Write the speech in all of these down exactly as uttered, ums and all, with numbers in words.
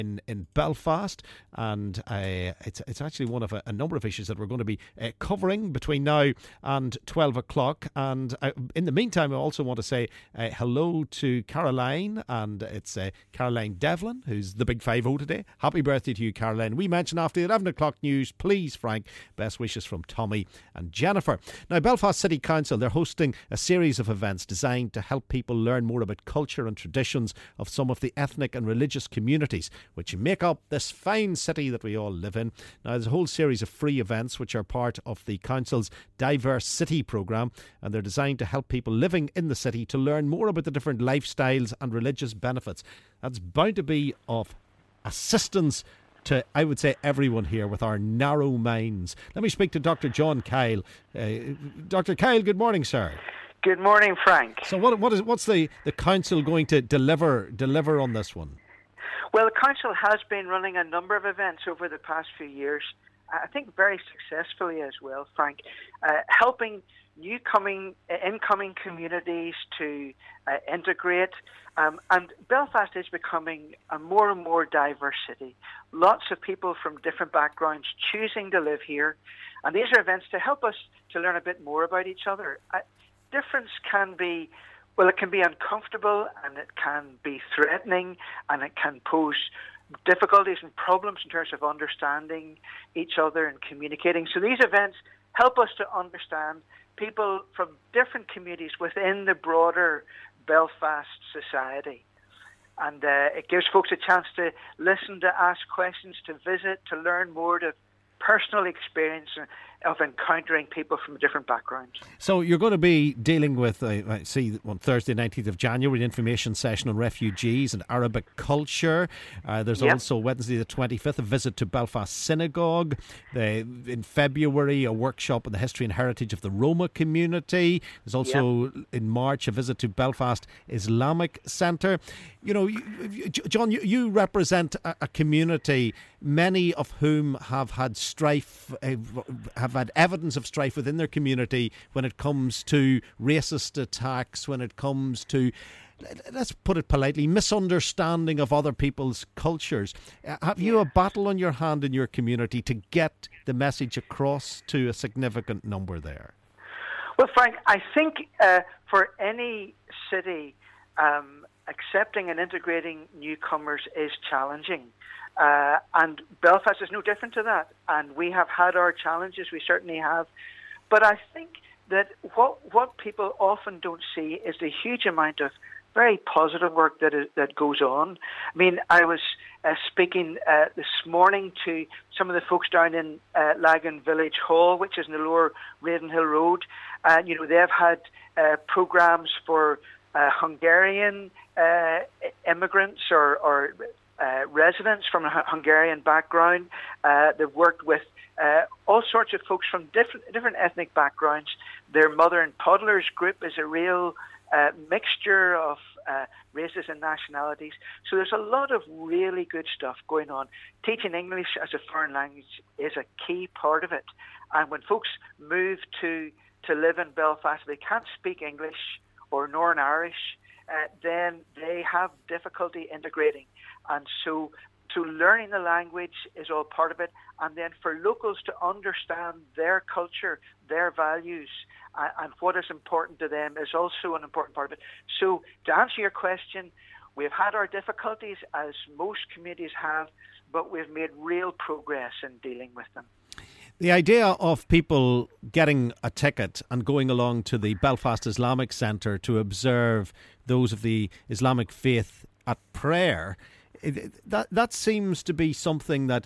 in, in Belfast, and uh, it's it's actually one of a, a number of issues that we're going to be uh, covering between now and twelve o'clock. And uh, in the meantime, I also want to say uh, hello to Caroline, and it's uh, Caroline Devlin, who's the big five oh today. Happy birthday to you, Caroline. We mentioned after the eleven o'clock news, please, Frank, best wishes from Tommy and Jennifer. Now, Belfast City Council, they're hosting a series of events designed to help people learn more about culture and traditions of some of the ethnic and religious communities which make up this fine city that we all live in. Now, there's a whole series of free events which are part of the Council's Diverse City programme, and they're designed to help people living in the city to learn more about the different lifestyles and religious benefits. That's bound to be of assistance to, I would say, everyone here with our narrow minds. Let me speak to Doctor John Kyle. Uh, Doctor Kyle, good morning, sir. Good morning, Frank. So what what is what's the, the council going to deliver deliver on this one? Well, the council has been running a number of events over the past few years, I think very successfully as well, Frank, uh, helping new coming, uh, incoming communities to uh, integrate. Um, and Belfast is becoming a more and more diverse city. Lots of people from different backgrounds choosing to live here. And these are events to help us to learn a bit more about each other. Uh, difference can be, well, it can be uncomfortable, and it can be threatening, and it can pose difficulties and problems in terms of understanding each other and communicating. So these events help us to understand people from different communities within the broader Belfast society. And uh, it gives folks a chance to listen, to ask questions, to visit, to learn more, to personal experience of encountering people from different backgrounds. So you're going to be dealing with, uh, I see, on Thursday nineteenth of January, an information session on refugees and Arabic culture. Uh, there's yep. also Wednesday the twenty-fifth, a visit to Belfast Synagogue. The, in February, a workshop on the history and heritage of the Roma community. There's also, yep. in March, a visit to Belfast Islamic Centre. You know, you, John, you, you represent a, a community, many of whom have had strife, uh, have had evidence of strife within their community when it comes to racist attacks, when it comes to, let's put it politely, misunderstanding of other people's cultures. Uh, have you a battle on your hand in your community to get the message across to a significant number there? Well, Frank, I think uh, for any city, um, accepting and integrating newcomers is challenging. Uh, and Belfast is no different to that. And we have had our challenges, we certainly have. But I think that what what people often don't see is the huge amount of very positive work that is, that goes on. I mean, I was uh, speaking uh, this morning to some of the folks down in uh, Lagan Village Hall, which is in the lower Ravenhill Road. And, you know, they've had uh, programs for uh, Hungarian uh, immigrants or, or uh, residents from a Hungarian background. Uh, they've worked with uh, all sorts of folks from different different ethnic backgrounds. Their Mother and Toddlers group is a real uh, mixture of uh, races and nationalities. So there's a lot of really good stuff going on. Teaching English as a foreign language is a key part of it. And when folks move to, to live in Belfast, they can't speak English or Northern Irish, uh, then they have difficulty integrating. And so So learning the language is all part of it, and then for locals to understand their culture, their values, uh, and what is important to them is also an important part of it. So to answer your question, we've had our difficulties, as most communities have, but we've made real progress in dealing with them. The idea of people getting a ticket and going along to the Belfast Islamic Centre to observe those of the Islamic faith at prayer, That that seems to be something that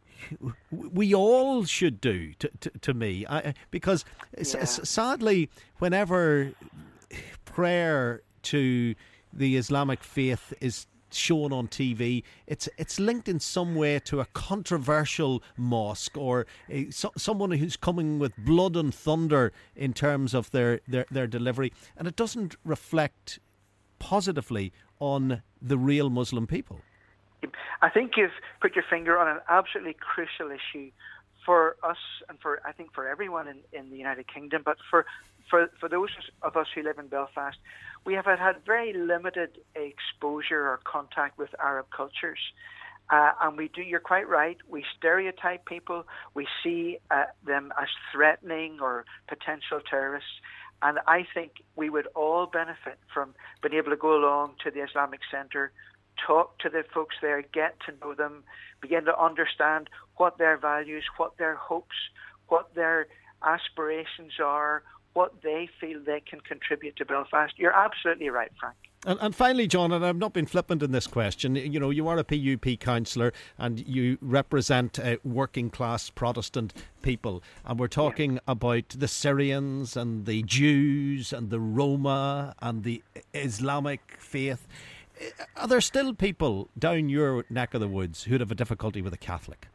we all should do, to, to, to me, I, because yeah. s- sadly, whenever prayer to the Islamic faith is shown on T V, it's it's linked in some way to a controversial mosque or a, so, someone who's coming with blood and thunder in terms of their, their, their delivery, and it doesn't reflect positively on the real Muslim people. I think you've put your finger on an absolutely crucial issue for us and for, I think, for everyone in, in the United Kingdom, but for, for, for those of us who live in Belfast, we have had very limited exposure or contact with Arab cultures. Uh, and we do, you're quite right, we stereotype people, we see uh, them as threatening or potential terrorists. And I think we would all benefit from being able to go along to the Islamic Centre, talk to the folks there, get to know them, begin to understand what their values, what their hopes, what their aspirations are, what they feel they can contribute to Belfast. You're absolutely right, Frank. And, and finally, John, and I've not been flippant in this question, you know, you are a P U P councillor and you represent uh, working class Protestant people, and we're talking yeah. about the Syrians and the Jews and the Roma and the Islamic faith. Are there still people down your neck of the woods who'd have a difficulty with a Catholic?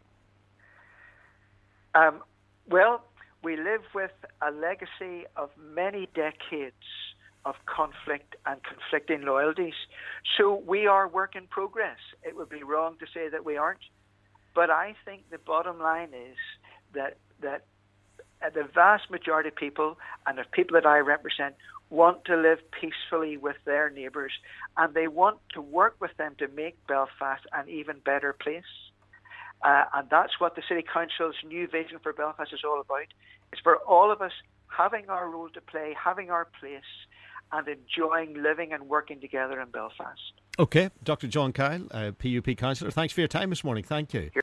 Um, well, we live with a legacy of many decades of conflict and conflicting loyalties. So we are work in progress. It would be wrong to say that we aren't. But I think the bottom line is that that the vast majority of people, and the people that I represent, want to live peacefully with their neighbours, and they want to work with them to make Belfast an even better place. Uh, and that's what the City Council's new vision for Belfast is all about. It's for all of us having our role to play, having our place, and enjoying living and working together in Belfast. OK, Doctor John Kyle, uh, P U P councillor, thanks for your time this morning. Thank you.